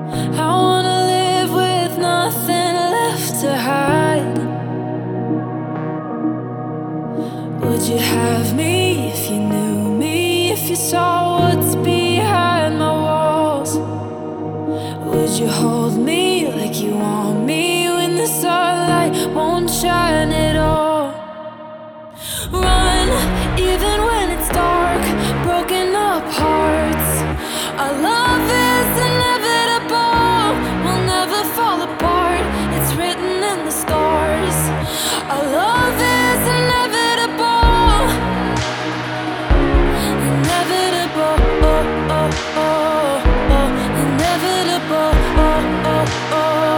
I wanna live with nothing left to hide. Would you have me if you knew me, if you saw what's behind my walls? Would you hold me like you want me when the sunlight won't shine at all? Run, even when it's dark, broken up hearts. Our love is inevitable, we'll never fall apart. It's written in the stars. Our love is inevitable, inevitable, oh, oh, oh, oh, inevitable, oh, oh, oh.